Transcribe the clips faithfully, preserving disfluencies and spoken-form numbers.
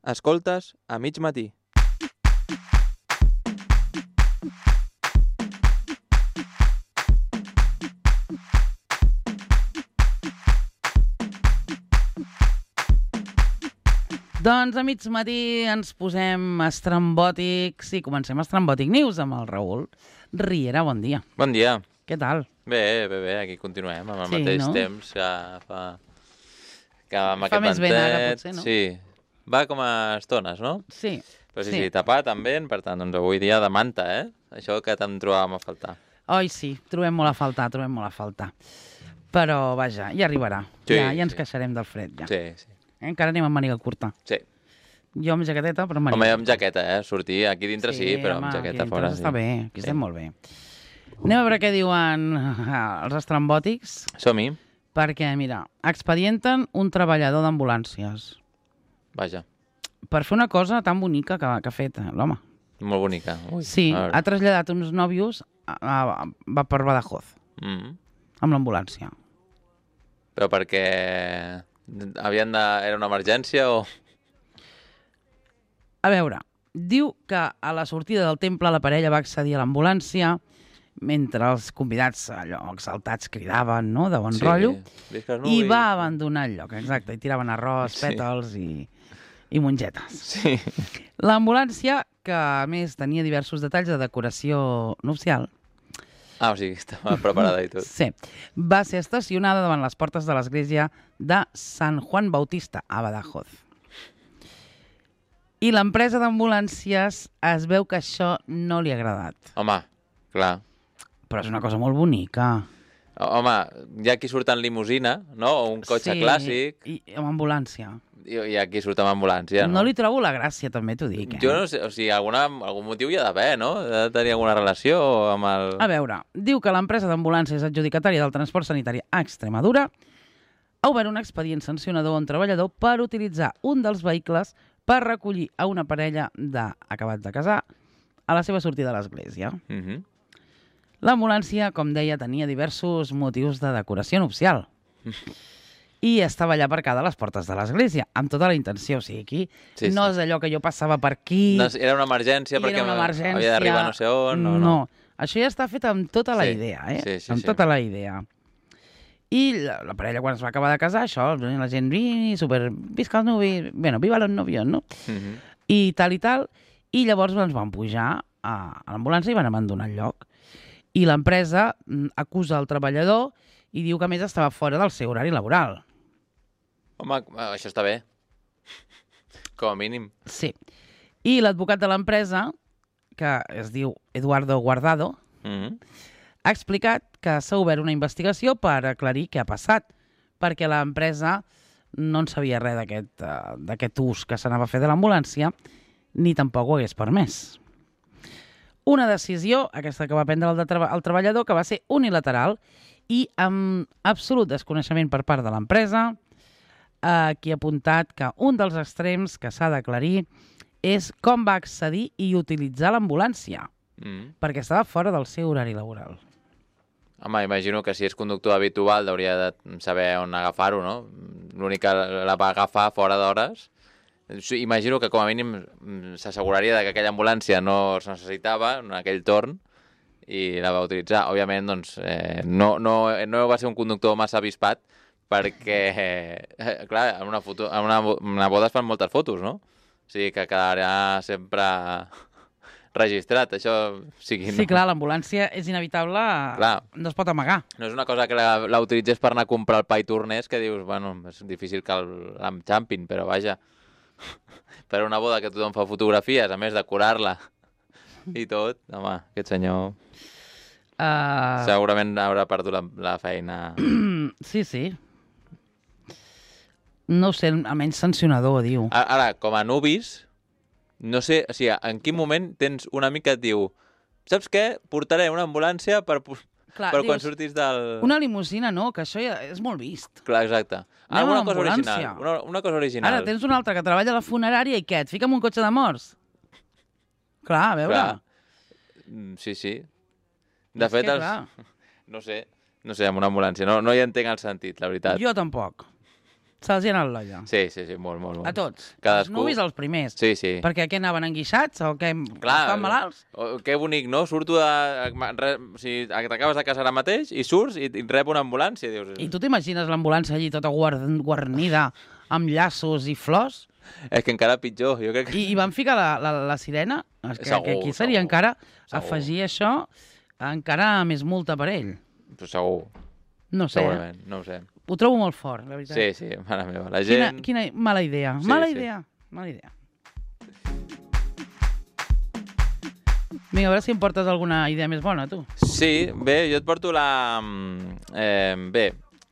Escoltes a mig matí. Doncs a mig matí ens posem estrambòtics i comencem Estrambòtic News amb el Raül Riera. Bon dia. Bon dia. Què tal? Bé, bé, bé, aquí continuem amb el Sí, mateix no? temps que fa... Que amb Fa aquest més vent ara, ventet, potser, no? Sí, va com a estones, no? Sí. Però sí, sí, sí, tapat amb vent, per tant, doncs avui dia de manta, eh? Això que tant trobàvem a faltar. Oi, sí, trobem molt a faltar, trobem molt a faltar. Però, vaja, ja arribarà. Sí, ja, ja ens sí. queixarem del fred, ja. Sí, sí. Eh? Encara anem amb màniga curta. Sí. Jo amb jaqueteta, però amb màniga Home, curta. amb jaqueta, eh? Sortir aquí dintre sí, però home, amb jaqueta aquí fora. dintre està sí. bé, aquí Sí. estem molt bé. Anem a veure què diuen els estrambòtics, Som-hi. perquè, mira, expedienten un treballador d'ambulàncies Vaja, per fer una cosa tan bonica que, que ha fet l'home. molt bonica. Ui, Sí, a veure. ha traslladat uns nòvios a, a, a, per Badajoz, Mm. amb l'ambulància. Però perquè havien de... Era una emergència o... A veure, diu que a la sortida del temple la parella va accedir a l'ambulància mentre els convidats allò exaltats cridaven, no?, de bon Sí, rotllo, visca els i nuvis. va abandonar el lloc, exacte, i tiraven arròs, Sí. pètals i, i mongetes. Sí. L'ambulància, que a més tenia diversos detalls de decoració nupcial, Ah, o sigui, estava preparada i tot. sí, va ser estacionada davant les portes de l'església de Sant Juan Bautista, a Badajoz. I l'empresa d'ambulàncies es veu que això no li ha agradat. Home, clar. Però és una cosa molt bonica. Home, hi ha qui surt en limusina, no? O un cotxe Sí, clàssic, I amb ambulància. i hi ha qui surt amb ambulància, no? No li trobo la gràcia, també t'ho dic. Eh? Jo no sé, o sigui, alguna, algun motiu hi ha d'haver, no? Ha de tenir alguna relació amb el... A veure, diu que l'empresa d'ambulàncies adjudicatària del transport sanitari a Extremadura ha obert un expedient sancionador a un treballador per utilitzar un dels vehicles per recollir a una parella d'acabats de casar a la seva sortida de l'església. Mhm. L'ambulància, com deia, tenia diversos motius de decoració nupcial i estava allà aparcada a les portes de l'església, amb tota la intenció. O sigui, aquí Sí, no sí. és allò que jo passava per aquí... No, era una emergència i perquè era una emergència... havia d'arribar no sé on, no, no. no. Això ja està fet amb tota la Sí, idea, eh? sí, sí, amb sí. tota la idea. I la, la parella, quan es va acabar de casar, això, la gent, "Vi, super, visca el nuvi, bueno, viva los novios, no?" Mhm. I tal i tal, i llavors ens van pujar a, a l'ambulància i van abandonar el lloc. I l'empresa mm, acusa el treballador i diu que, a més, estava fora del seu horari laboral. Home, això està bé. Com a mínim. Sí. I l'advocat de l'empresa, que es diu Eduardo Guardado, Mhm. ha explicat que s'ha obert una investigació per aclarir què ha passat, perquè l'empresa no en sabia res d'aquest uh, d'aquest ús que s'anava a fer de l'ambulància, ni tampoc ho hagués permès. Una decisió, aquesta que va prendre el, de treba el treballador, que va ser unilateral i amb absolut desconeixement per part de l'empresa, eh, qui ha apuntat que un dels extrems que s'ha d'aclarir és com va accedir i utilitzar l'ambulància, Mhm. perquè estava fora del seu horari laboral. Home, imagino que si és conductor habitual hauria de saber on agafar-ho, no? L'únic que la va agafar fora d'hores. Sí, imagino que com a mínim mm, s'asseguraria de que aquella ambulància no es necessitava en aquell torn i la va utilitzar. Òbviament, doncs, eh, no, no, no va ser un conductor massa avispat perquè, eh, clar, en una, foto, en una, una boda es fan moltes fotos, no? O sigui que quedarà sempre registrat, això... O sigui, Sí, no, clar, l'ambulància és inevitable, Clar. no es pot amagar. no és una cosa que la, la utilitzés per anar a comprar el pa i tornés, que dius, bueno, és difícil que el- l'enxampin, però vaja, per una boda que tothom fa fotografies, a més de curar-la i tot, home, aquest senyor Uh, segurament haurà perdut la, la feina. sí, sí. No ho sé, almenys sancionador, diu. A- Ara, com a nubis, no sé, o sigui, en quin moment tens un amic que et diu saps què? Portaré una ambulància per, pu- Clar, per quan dius, surtis del... una limusina, no, que això ja és molt vist. Clar, exacte. Anem a Alguna cosa l'ambulància. original. Una, una cosa original. Ara tens un altre que treballa a la funerària i què? Et fica en un cotxe de morts? Clar, a veure. Clar. Mm, Sí, sí. De És fet, que, els... clar, no sé, no sé, amb una ambulància. No, no hi entenc el sentit, la veritat. jo tampoc. Se'ls hi ha anat l'olla. Sí, sí, sí, molt, molt, molt. A tots. Cadascú... Els nuvis els primers. Sí, sí. Perquè què anaven enguixats o què? Clar, Estan malalts? o, que bonic, no? Surto de... Re, o sigui, t'acabes de casar ara mateix i surts i, i rep una ambulància. Dius... I tu t'imagines l'ambulància allí tota guard, guarnida, amb llaços i flors? És que encara pitjor, jo crec que... I, i van ficar la, la, la sirena? És que, segur, que aquí seria segur, encara segur. afegir això, encara més multa per ell. Però segur. No sé. Segurament, no ho sé. Ho trobo molt fort, la veritat. Sí, sí, mare meva. La gent... Quina, quina mala idea. Sí, mala sí. idea. Mala idea. Vinga, a veure si em portes alguna idea més bona, tu. Sí, bé, jo et porto la... Eh, bé,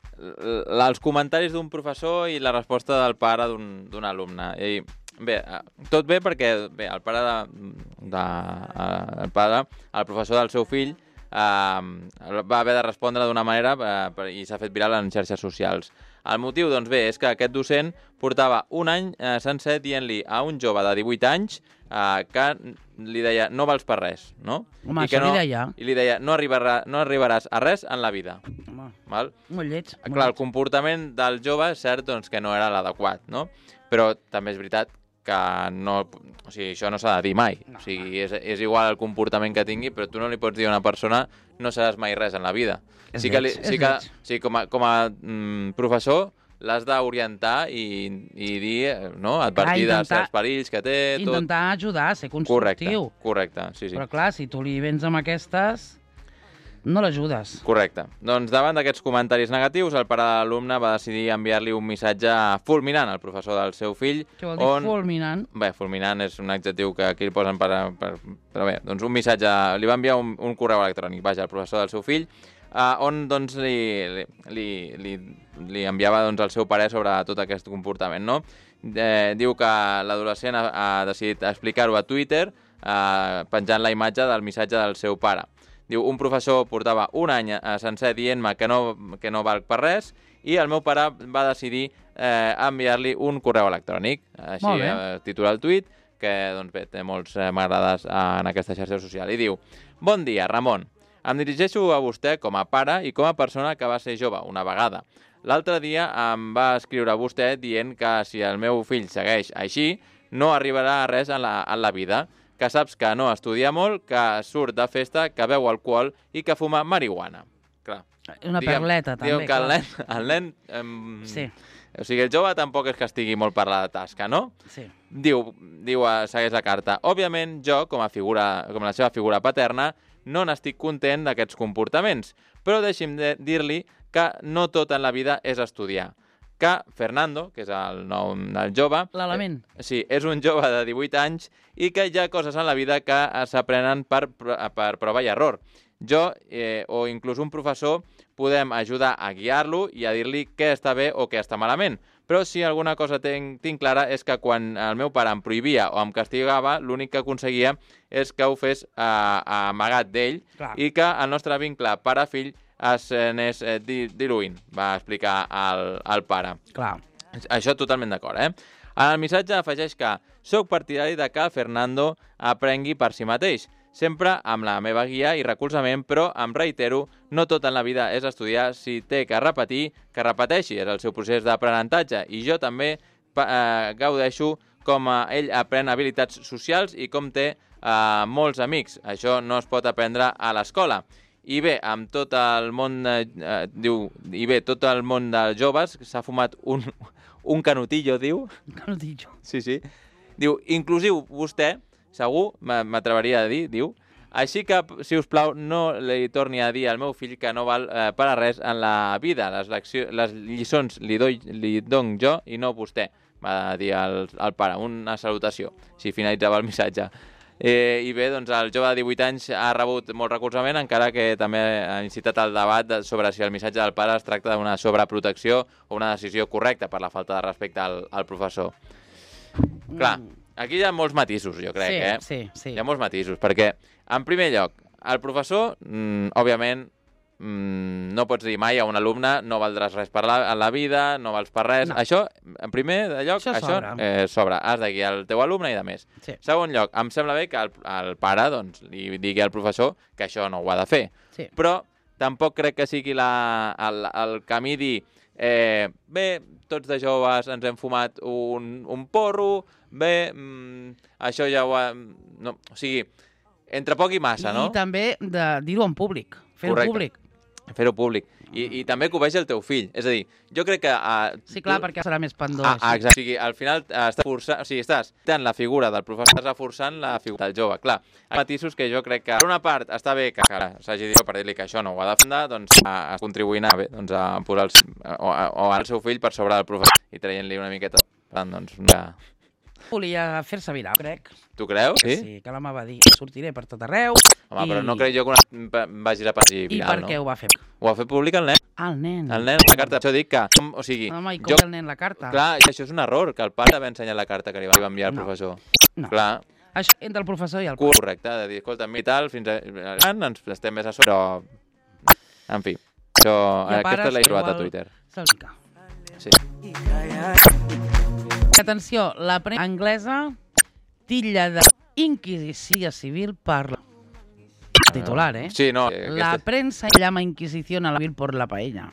la, els comentaris d'un professor i la resposta del pare d'un alumne. I, bé, tot bé perquè bé, el pare de, de, el pare, el professor del seu fill, Uh, va haver de respondre d'una manera uh, i s'ha fet viral en xarxes socials. El motiu, doncs bé, és que aquest docent portava un any uh, sencer dient-li a un jove de divuit anys uh, que li deia no vals per res, no? Home, I que això no, li deia. I li deia no, arribarà, no arribaràs a res en la vida. Home, Val? molt lleig. Molt Clar, el lleig. comportament del jove és cert doncs, que no era l'adequat, no? Però també és veritat que no, o sigui, això no s'ha de dir mai. No, o sigui, és, és igual el comportament que tingui, però tu no li pots dir a una persona no seràs mai res en la vida. És sí que, li, lleig, sí és que lleig. sí, com a, com a mm, professor l'has d'orientar i, i dir, no? Advertir Clar, de certs perills que té. Tot. Intentar ajudar, ser Correcte, constructiu. correcte, sí, sí. Però clar, si tu li vens amb aquestes, no l'ajudes. Correcte. Doncs davant d'aquests comentaris negatius, el pare de l'alumne va decidir enviar-li un missatge fulminant al professor del seu fill. Què vol dir on... fulminant? Bé, fulminant és un adjectiu que aquí el posen per, per... Però bé, doncs un missatge... Li va enviar un, un correu electrònic, vaja, al professor del seu fill, uh, on doncs li, li, li, li enviava doncs, el seu parer sobre tot aquest comportament, no? Eh, diu que l'adolescent ha, ha decidit explicar-ho a Twitter, uh, penjant la imatge del missatge del seu pare. Diu, un professor portava un any sencer dient-me que, no, que no val per res i el meu pare va decidir eh, enviar-li un correu electrònic. Així eh, titula el tuit, que doncs bé, té molts eh, m'agrades en aquesta xarxa social. I diu, bon dia, Ramon. Em dirigeixo a vostè com a pare i com a persona que va ser jove una vegada. L'altre dia em va escriure a vostè dient que si el meu fill segueix així, no arribarà a res en la, en la vida, que saps que no estudia molt, que surt de festa, que beu alcohol i que fuma marihuana. Clar. Una diguem, perleta, també. Diu que el clar. nen... El nen em... Sí. O sigui, el jove tampoc és que estigui molt per la tasca, no? Sí. Diu, diu segueix la carta. Òbviament, jo, com a, figura, com a la seva figura paterna, no n'estic content d'aquests comportaments, però deixi'm de dir-li que no tot en la vida és estudiar. Que Fernando, que és el nom del jove... L'element. Eh, sí, és un jove de divuit anys i que hi ha coses en la vida que s'aprenen per, per prova i error. Jo, eh, o inclús un professor, podem ajudar a guiar-lo i a dir-li què està bé o què està malament. Però si alguna cosa tinc, tinc clara és que quan el meu pare em prohibia o em castigava, l'únic que aconseguia és que ho fes eh, amagat d'ell i que el nostre vincle pare-fill es anés eh, diluint, va explicar el, el pare. Clar. Això totalment d'acord, eh? En el missatge afegeix que soc partidari de que Fernando aprengui per si mateix, sempre amb la meva guia i recolzament, però em reitero, no tot en la vida és estudiar, si té que repetir, que repeteixi, és el seu procés d'aprenentatge, i jo també eh, gaudeixo com ell aprèn habilitats socials i com té eh, molts amics. Això no es pot aprendre a l'escola. I bé, amb tot el món, eh, diu, i bé, tot el món dels joves s'ha fumat un, un canutillo, diu. Un canutillo. Sí, sí. Diu, inclusiu vostè, segur, m'atreveria a dir, diu, així que, si us plau, no li torni a dir al meu fill que no val eh, per a res en la vida. Les, les lliçons li, doi, li dono jo i no vostè, va dir el, el pare. Una salutació, si finalitzava el missatge. Eh, I bé, doncs el jove de divuit anys ha rebut molt recolzament, encara que també ha incitat el debat sobre si el missatge del pare es tracta d'una sobreprotecció o una decisió correcta per la falta de respecte al, al professor. Mm. Clar, aquí hi ha molts matisos, jo crec, sí, eh? Sí, sí. Hi ha molts matisos, perquè, en primer lloc, el professor, mmm, òbviament, mmm, no pots dir mai a un alumne no valdràs res per la, a la vida, no vals per res. No. Això, en primer lloc, això, això sobra. Eh, sobra. Has de guiar el teu alumne i de més. Sí. Segon lloc, em sembla bé que el, el pare doncs, li digui al professor que això no ho ha de fer. Sí. Però tampoc crec que sigui la, el, el camí dir eh, bé, tots de joves ens hem fumat un, un porro, bé, mm, això ja ho ha... No, o sigui, entre poc i massa, no? I també de dir-ho en públic, fer-ho públic. Fer-ho públic. I, I també que ho vegi el teu fill. És a dir, jo crec que... Uh, sí, clar, tu... perquè serà més pendó. Ah, ah, exacte. O sigui, al final uh, estàs forçant... O sigui, estàs tant la figura del professor, estàs reforçant la figura del jove. Clar, hi ha matisos que jo crec que, per una part, està bé que s'hagi dit per dir-li que això no ho ha de defendre, doncs a, a contribuint a, bé, doncs, a posar el, o, a, o el seu fill per sobre del professor i traient-li una miqueta... Per tant, doncs, una... Volia fer-se viral, crec. Tu creus? Sí? Sí, que l'home va dir, sortiré per tot arreu. Home, i... però no crec jo que una... vagis a passi viral, no? I per què ho va fer? Ho va fer públic el nen. Ah, el nen. El nen, la carta. Això dic que... O sigui... Home, i com jo... el nen la carta? Clar, això és un error, que el pare va ensenyar la carta que li va enviar el no. professor. No. Clar. Això entre el professor i el pare. Correcte, de dir, escolta, mi tal, fins a... ens estem més a sobre, però... En fi, això... Aquesta l'he trobat a Twitter. Salpica. Sí. Atenció, la premsa anglesa titlla de Inquisició civil per la... Titular, ¿eh? Sí, no. La aquesta... prensa llama Inquisición a la civil por la paella.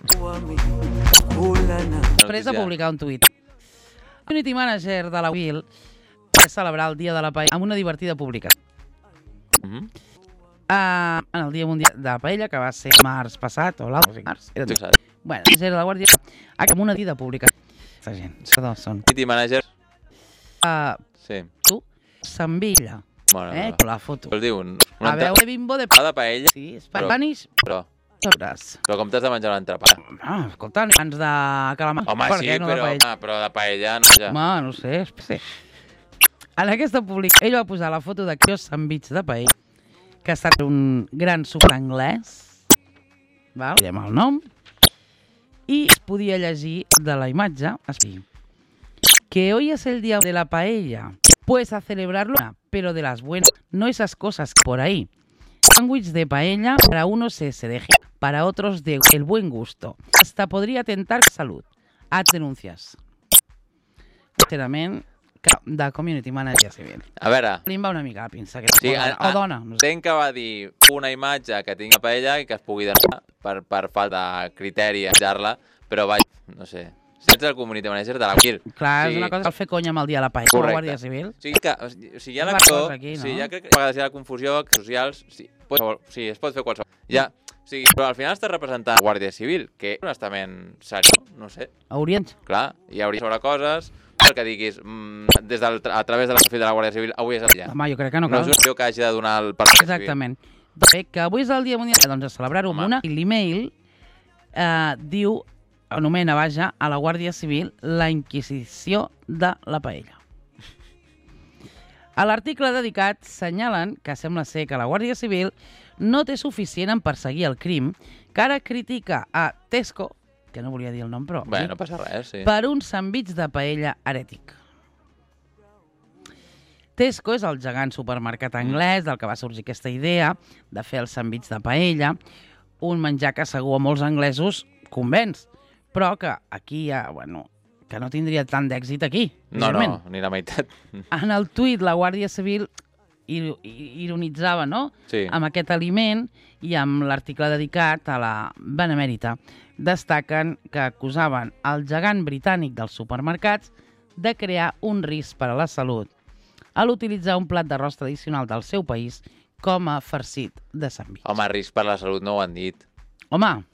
Després de publicar un tuit. El community manager de la Will va celebrar el Dia de la Paella amb una divertida publicació. Mm -hmm. uh, en el Dia Mundial de la Paella, que va ser març passat, o l'altre març. Era sí, bueno, era la Guàrdia... Amb una divertida publicació. Aquesta gent, perdó, són... Community manager. Uh, sí. Tu, s'envilla. Bueno, eh, no. con la foto. Vols dir un... un a veure, bimbo de... de paella. Sí, espanis... Però... Sobres. Però com t'has de menjar un entrepà? Ah, escolta, abans de calamar. Home, per sí, què no però, de home, però de paella no ja. Home, no sé, sí. En aquesta publicació, ell va posar la foto d'aquells sandvits de paella, que ha estat un gran súper anglès, val? Direm el nom, i es podia llegir de la imatge, que hoy es el día de la paella, pues a celebrarlo, pero de las buenas, no esas cosas por ahí. Sándwich de paella, para unos es hereje, para otros de el buen gusto. Hasta podría tentar salud. Haz denuncias. Sincerament, de community manager civil. A veure... Li va una mica a pinça, que sí, o, dona, a, o dona. No sé. Entenc que va dir una imatge que tingui paella i que es pugui denunciar per, per falta de criteri a menjar-la, però vaig, no sé... Si ets el community manager de la Guil. Clar, sí. És una cosa que fer conya amb el dia de la paella, com la Guàrdia Civil. O sigui, que, o sigui, hi ha la cosa aquí, no? Sí, ja crec que a vegades hi ha la confusió socials, sí, pot, sí, es pot fer qualsevol. Ja, o sigui, però al final estàs representant la Guàrdia Civil, que és un estament seriós, no sé. Haurien. Clar, hi hauria sobre coses perquè diguis, mmm, des del, a través de la perfil de la Guàrdia Civil, avui és el dia. Home, jo crec que no cal. No és una opció que hagi de donar el Partit Civil. Exactament. Bé, que avui és el dia mundial, doncs a celebrar-ho amb una, i l'email eh, diu... anomena, vaja, a la Guàrdia Civil la Inquisició de la paella. A l'article dedicat senyalen que sembla ser que la Guàrdia Civil no té suficient en perseguir el crim, que ara critica a Tesco, que no volia dir el nom, però... Bé, no passa res, sí. Per un sandvits de paella herètic. Tesco és el gegant supermercat anglès del que va sorgir aquesta idea de fer els sandvits de paella, un menjar que segur a molts anglesos convenç, però que aquí ja, bueno, que no tindria tant d'èxit aquí. No, no, ni la meitat. En el tuit la Guàrdia Civil ironitzava, no?, sí, amb aquest aliment, i amb l'article dedicat a la Benemèrita destaquen que acusaven el gegant britànic dels supermercats de crear un risc per a la salut a l'utilitzar un plat d'arròs tradicional del seu país com a farcit de sandvich. Home, risc per la salut no ho han dit. Home,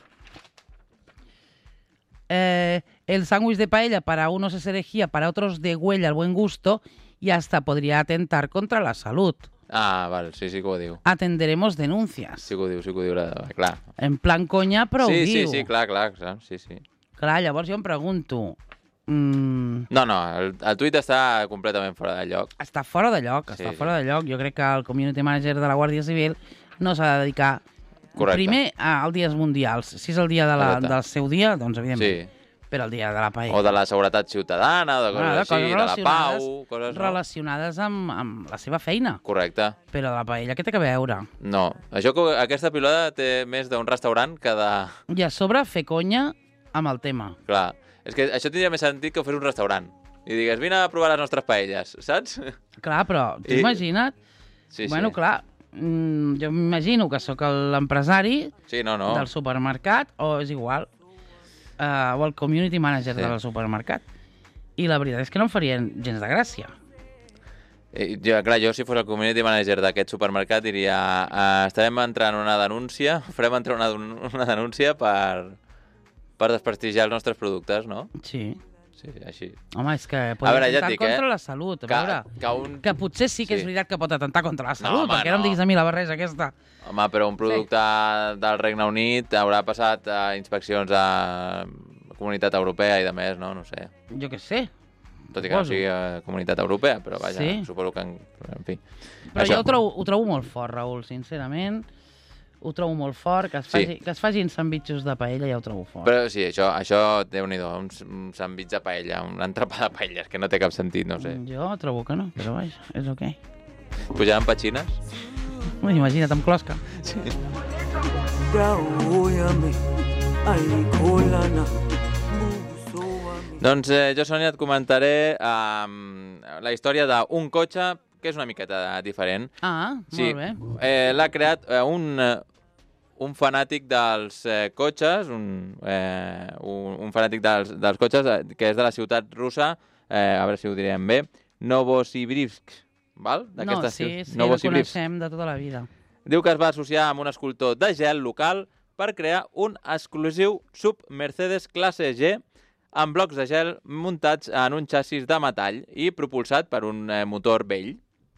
Eh, el sándwich de paella para unos es herejía, para otros de huella al buen gusto y hasta podría atentar contra la salud. Ah, val, sí, sí que ho diu. Atenderemos denuncias. Sí que ho diu, sí que ho diu, clar. En plan conya, però sí, ho diu. Sí, sí, clar, clar, clar, sí, sí. Clar, llavors jo em pregunto... Mm... No, no, el, el tuit està completament fora de lloc. Està fora de lloc, sí, està sí. fora de lloc. Jo crec que el community manager de la Guàrdia Civil no s'ha de dedicar Correcte. primer als dies mundials. Si és el dia de la, del seu dia, doncs evidentment. Sí. Però el dia de la paella. O de la seguretat ciutadana, o de coses ah, de així, coses de la pau... Coses, no? Relacionades amb, amb la seva feina. Correcte. Però de la paella, què té que veure? No, això, aquesta pilota té més d'un restaurant que de... I a sobre fer conya amb el tema. Clar, és que això tindria més sentit que fer un restaurant. I digues, vine a provar les nostres paelles, saps? Clar, però tu I... imagina't... Sí, bueno, sí. clar, mmm, jo m'imagino que sóc l'empresari sí, no, no. del supermercat, o és igual. uh, o el community manager Sí. del supermercat. I la veritat és que no em farien gens de gràcia. Eh, Jo, clar, jo si fos el community manager d'aquest supermercat diria uh, estarem entrant una denúncia, farem entrar una, una denúncia per, per desprestigiar els nostres productes, no? Sí. Sí, sí, així. Home, és que pot A veure, ja et atentar dic, contra eh? la salut. A Que, veure, que un... que potser sí que és Sí. veritat que pot atentar contra la salut, home, perquè no. no. em diguis a mi la barreja aquesta. Home, però un producte del Regne Unit haurà passat a inspeccions a la Comunitat Europea i de més, no? No sé. Jo què sé. Tot i que no Suposo. sigui a Comunitat Europea, però vaja, Sí. suposo que... En, en fi. Però Això. jo ho trobo, ho trobo molt fort, Raül, sincerament. Ho trobo molt fort. Que es, Sí. faci, que es facin sandvitxos de paella ja ho trobo fort. Però sí, això, això déu-n'hi-do, un, un sandvitx de paella, un entrepà de paella, és que no té cap sentit, no sé. Jo trobo que no, però vaja, és ok. Pujaran petxines? Imagina't amb closca. Sí. Doncs eh, jo, Sònia, et comentaré eh, la història d'un cotxe que és una miqueta diferent. Ah, Sí, molt bé. eh, l'ha creat eh, un, eh, un fanàtic dels eh, cotxes, un, eh, un, un fanàtic dels, dels cotxes, eh, que és de la ciutat russa, eh, a veure si ho direm bé, Novosibirsk, val? No, D'aquesta sí, ciutat. sí, el Novosibirsk. coneixem de tota la vida. Diu que es va associar amb un escultor de gel local per crear un exclusiu sub Mercedes classe G amb blocs de gel muntats en un xassis de metall i propulsat per un eh, motor vell.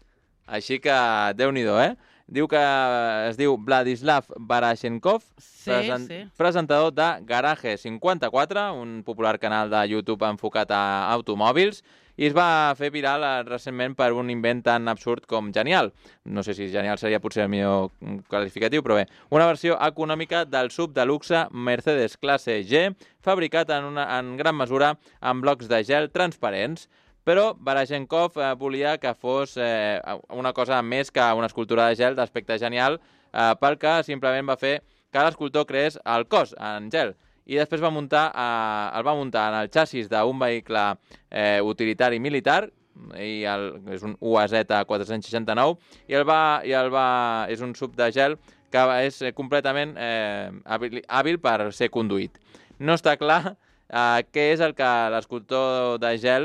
Així que, déu-n'hi-do, eh? Diu que es diu Vladislav Barashenkov, Sí, sí. presentador de Garage cinquanta-quatre, un popular canal de YouTube enfocat a automòbils, i es va fer viral eh, recentment per un invent tan absurd com genial. No sé si genial seria potser el millor qualificatiu, però bé. Una versió econòmica del sub de luxe Mercedes classe G, fabricat en, una, en gran mesura amb blocs de gel transparents, però Barashenkov eh, volia que fos eh, una cosa més que una escultura de gel d'aspecte genial, eh, pel que simplement va fer que l'escultor creés el cos en gel i després va muntar, eh, el va muntar en el xassis d'un vehicle eh, utilitari militar, i el, és un U A Z quatre-cents seixanta-nou, i, el va, i el va, és un sub de gel que és completament eh, hàbil, hàbil per ser conduït. No està clar eh, què és el que l'escultor de gel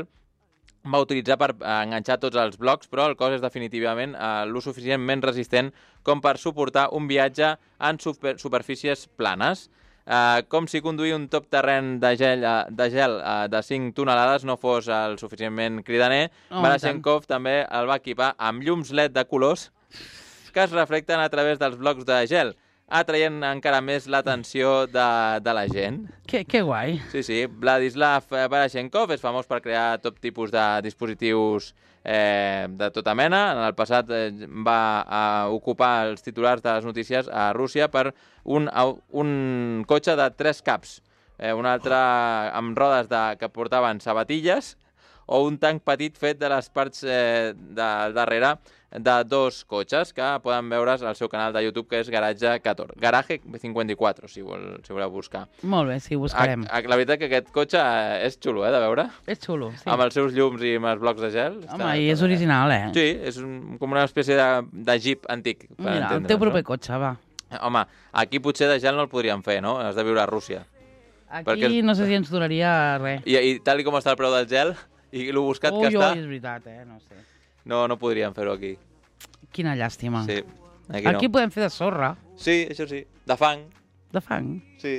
va utilitzar per enganxar tots els blocs, però el cos és definitivament eh, lo suficientment resistent com per suportar un viatge en super superfícies planes. Eh, com si conduir un top terreny de gel, eh, de, gel eh, de cinc tonelades no fos el suficientment cridaner. Oh, Barashenkov també el va equipar amb llums L E D de colors que es reflecten a través dels blocs de gel, atraient encara més l'atenció de, de la gent. Que, que guai. Sí, sí. Vladislav Barashenkov és famós per crear tot tipus de dispositius eh, de tota mena. En el passat eh, va eh, ocupar els titulars de les notícies a Rússia per un, un cotxe de tres caps, eh, un altre amb rodes de, que portaven sabatilles, o un tanc petit fet de les parts eh, de darrere de dos cotxes que poden veure's al seu canal de YouTube, que és Garage catorze, Garage cinquanta-quatre, si, vol, si voleu buscar. Molt bé, sí, ho buscarem. A, a, la veritat que aquest cotxe eh, és xulo, eh, de veure. És xulo, sí. Amb els seus llums i amb els blocs de gel. Home, i és original, eh? Sí, és un, com una espècie de, de jeep antic. Per Mira, el teu proper cotxe, va. Home, aquí potser de gel no el podríem fer, no? Has de viure a Rússia. Aquí Perquè és- no sé si ens duraria res. I, I tal i com està el preu del gel, i lo buscat Ui, que està, ui, és veritat, eh? No sé. no, no podríem fer-ho aquí. Quina llàstima. Sí, aquí, Aquí no. podem fer de sorra, Sí, això sí. De fang, de fang. sí.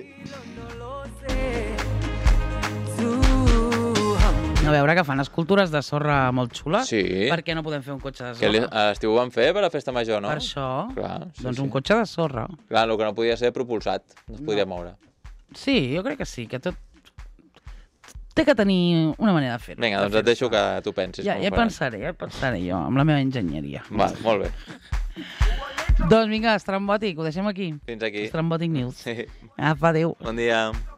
A veure, que fan escultures de sorra molt xules. Sí. Per què no podem fer un cotxe de Que li- sorra? a l'estiu ho van fer per la festa major, no? Per això, Clar, sí, doncs sí. un cotxe de sorra. Clar, el que no podia ser propulsat, no es podia moure. Sí, jo crec que sí, que tot... Té que tenir una manera de fer-ho. Vinga, de doncs et fer-se. deixo que tu pensis. Ja, com ja ho faràs. pensaré, ja pensaré jo, amb la meva enginyeria. Va, molt bé. Doncs vinga, estrambòtic, ho deixem aquí. Fins aquí. Estrambòtic News. Sí. Apa, adéu. Bon dia.